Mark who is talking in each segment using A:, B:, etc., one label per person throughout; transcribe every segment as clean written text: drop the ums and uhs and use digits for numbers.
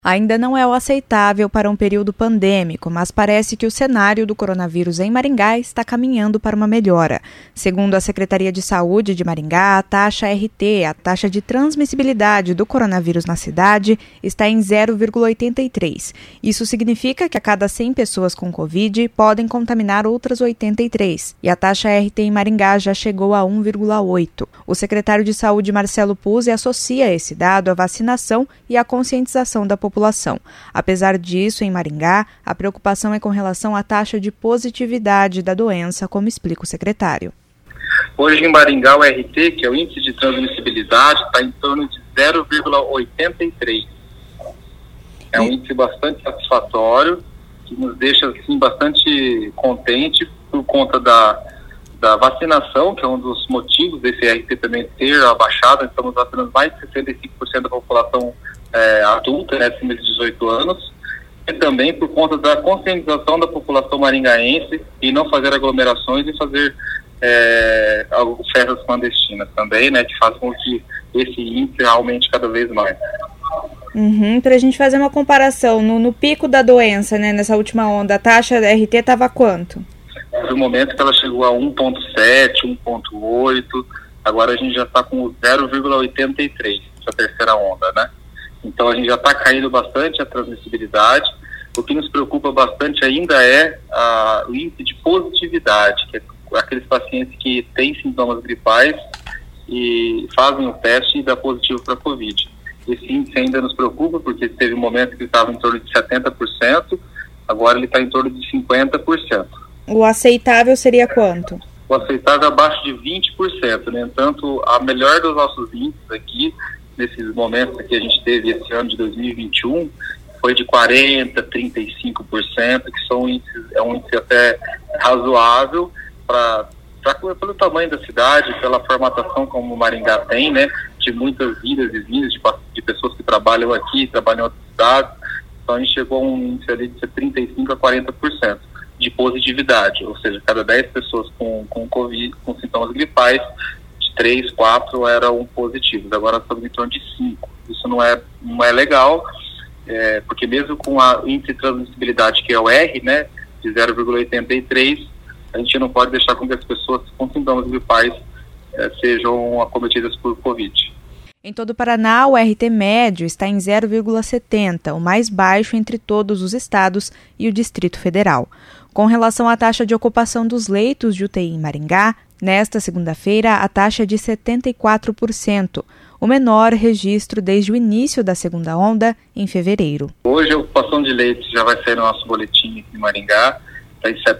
A: Ainda não é o aceitável para um período pandêmico, mas parece que o cenário do coronavírus em Maringá está caminhando para uma melhora. Segundo a Secretaria de Saúde de Maringá, a taxa RT, a taxa de transmissibilidade do coronavírus na cidade, está em 0,83. Isso significa que a cada 100 pessoas com Covid podem contaminar outras 83. E a taxa RT em Maringá já chegou a 1,8. O secretário de Saúde, Marcelo Puzzi, associa esse dado à vacinação e à conscientização da população. Apesar disso, em Maringá, a preocupação é com relação à taxa de positividade da doença, como explica o secretário.
B: Hoje em Maringá, o RT, que é o índice de transmissibilidade, está em torno de 0,83. É um índice bastante satisfatório, que nos deixa assim, bastante contente por conta da vacinação, que é um dos motivos desse RT também ter abaixado. Estamos vacinando mais de 65% da população adulta, né, acima de 18 anos, e também por conta da conscientização da população maringaense e não fazer aglomerações e fazer festas clandestinas também, né, que fazem com que esse índice aumente cada vez mais.
A: Para a gente fazer uma comparação, no pico da doença, né, nessa última onda, a taxa da RT estava quanto?
B: No momento que ela chegou a 1,7, 1,8, agora a gente já está com 0,83, essa terceira onda, né? Então a gente já está caindo bastante a transmissibilidade. O que nos preocupa bastante ainda é o índice de positividade, que é aqueles pacientes que têm sintomas gripais e fazem o teste e dá positivo para a Covid. Esse índice ainda nos preocupa porque teve um momento que ele estava em torno de 70%, agora ele está em torno de 50%.
A: O aceitável seria quanto?
B: O aceitável é abaixo de 20%. No entanto, a melhor dos nossos índices aqui, nesses momentos que a gente teve esse ano de 2021, foi de 40%, 35%, que são índices, é um índice até razoável pelo tamanho da cidade, pela formatação como o Maringá tem, né, de muitas idas e vindas de pessoas que trabalham aqui, trabalham em outras cidades. Então a gente chegou a um índice ali de 35% a 40% de positividade, ou seja, cada 10 pessoas com Covid, com sintomas gripais, 3, 4 eram positivos, agora estamos em torno de 5. Isso não é legal, porque mesmo com o índice de transmissibilidade, que é o R, né, de 0,83, a gente não pode deixar com que as pessoas com sintomas gripais sejam acometidas por Covid.
A: Em todo o Paraná, o RT médio está em 0,70, o mais baixo entre todos os estados e o Distrito Federal. Com relação à taxa de ocupação dos leitos de UTI em Maringá, nesta segunda-feira, a taxa é de 74%, o menor registro desde o início da segunda onda, em fevereiro.
B: Hoje a ocupação de leitos já vai sair no nosso boletim aqui em Maringá, está em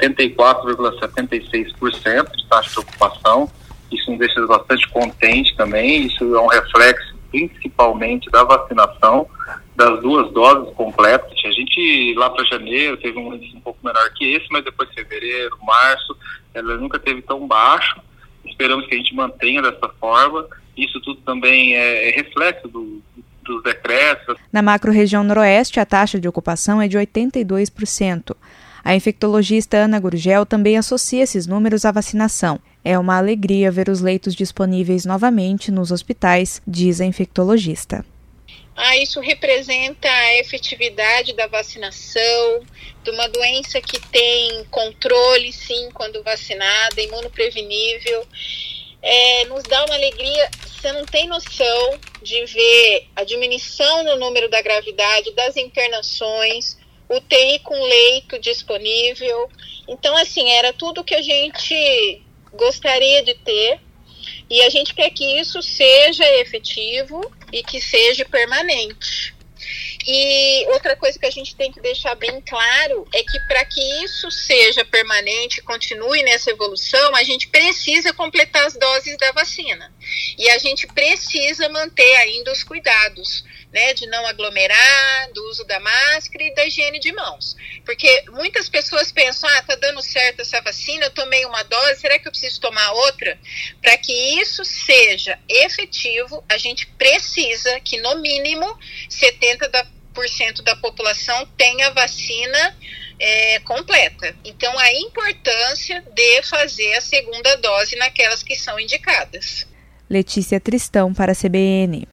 B: 74,76% de taxa de ocupação. Isso nos deixa bastante contente também. Isso é um reflexo principalmente da vacinação, das 2 doses completas. A gente, lá para janeiro, teve um índice um pouco menor que esse, mas depois fevereiro, março, ela nunca teve tão baixo. Esperamos que a gente mantenha dessa forma. Isso tudo também é reflexo dos decretos.
A: Na macro-região noroeste, a taxa de ocupação é de 82%. A infectologista Ana Gurgel também associa esses números à vacinação. É uma alegria ver os leitos disponíveis novamente nos hospitais, diz a infectologista.
C: Isso representa a efetividade da vacinação, de uma doença que tem controle, sim, quando vacinada, imunoprevenível. Nos dá uma alegria, você não tem noção de ver a diminuição no número da gravidade, das internações, UTI com leito disponível. Então, assim, era tudo que a gente gostaria de ter e a gente quer que isso seja efetivo e que seja permanente. E outra coisa que a gente tem que deixar bem claro é que para que isso seja permanente, continue nessa evolução, a gente precisa completar as doses da vacina. E a gente precisa manter ainda os cuidados, né, de não aglomerar, do uso da máscara e da higiene de mãos. Porque muitas pessoas pensam, tá dando certo essa vacina, eu tomei uma dose, será que eu preciso tomar outra? Para que isso seja efetivo, a gente precisa que no mínimo 70% da população tenha a vacina completa. Então, a importância de fazer a segunda dose naquelas que são indicadas.
A: Letícia Tristão para a CBN.